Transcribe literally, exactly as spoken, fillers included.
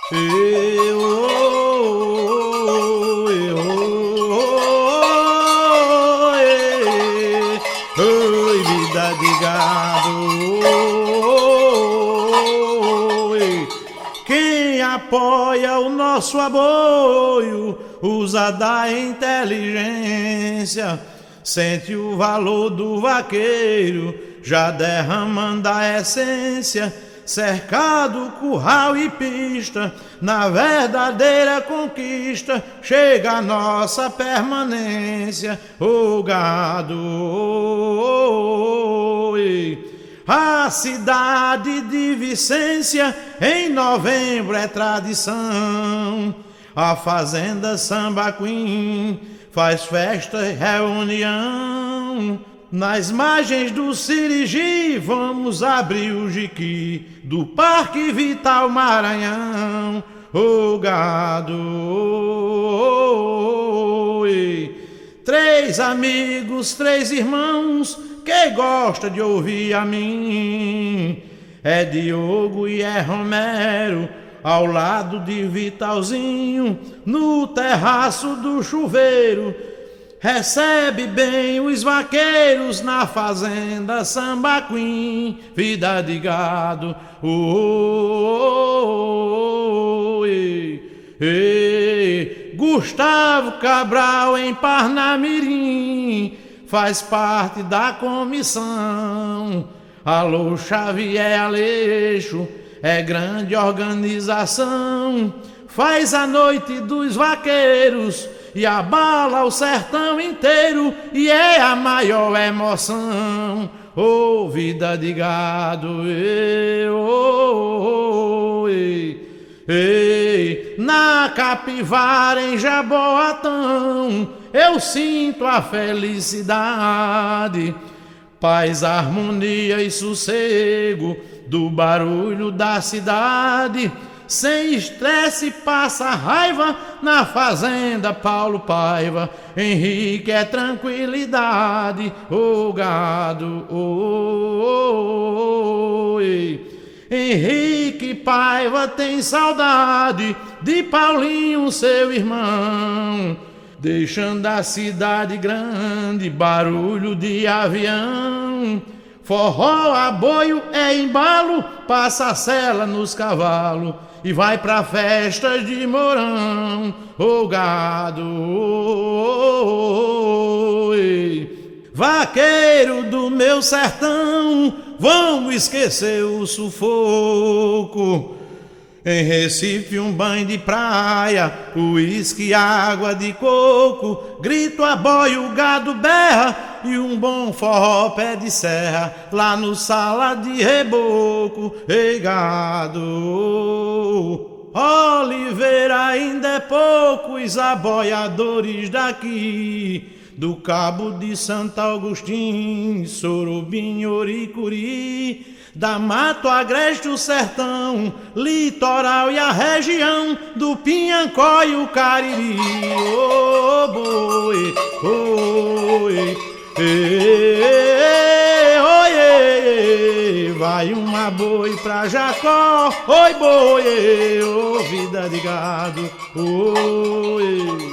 E, oh, e, oh, e, oi, vida de gado. Oh, e. Quem apoia o nosso aboio usa da inteligência, sente o valor do vaqueiro, já derramando a essência, cercado, curral e pista, na verdadeira conquista, chega a nossa permanência, o gado. Oh, oh, oh. A cidade de Vicência, em novembro é tradição, a fazenda Sambaquim faz festa e reunião. Nas margens do Sirigi vamos abrir o jiqui do Parque Vital Maranhão. O gado, oh, oh, oh. Três amigos, três irmãos que gosta de ouvir a mim, é Diogo e é Romero, ao lado de Vitalzinho, no terraço do chuveiro. Recebe bem os vaqueiros na fazenda Sambaquim, vida de gado. Oh, oh, oh, ei, ei. Gustavo Cabral em Parnamirim faz parte da comissão. Alô Xavier Aleixo, é grande organização, faz a noite dos vaqueiros e abala o sertão inteiro, e é a maior emoção. Ô oh, vida de gado, ei, oh, oh, ei, ei. Na Capivara em Jaboatão eu sinto a felicidade, paz, harmonia e sossego do barulho da cidade. Sem estresse passa raiva na fazenda Paulo Paiva. Henrique é tranquilidade, o gado, oh, oh, oh, ei. Henrique Paiva tem saudade de Paulinho, seu irmão, deixando a cidade grande barulho de avião. Forró, aboio é embalo, passa a sela nos cavalos e vai pra festas de Mourão. O gado, oh, oh, oh, ei. Vaqueiro do meu sertão, vamos esquecer o sufoco. Em Recife um banho de praia, uísque, água de coco, grito a boia, o gado berra e um bom forró pé de serra lá no Sala de Reboco. Ei gado, Oliveira ainda é pouco, os aboiadores daqui do Cabo de Santo Agostinho, Sorobim, Oricuri, da Mato Agreste o sertão, litoral e a região do Pinhancó e o Cariri. Oh, boi, oi, oi, vai uma boi pra Jacó, oi boi, oh, vida de gado, oi.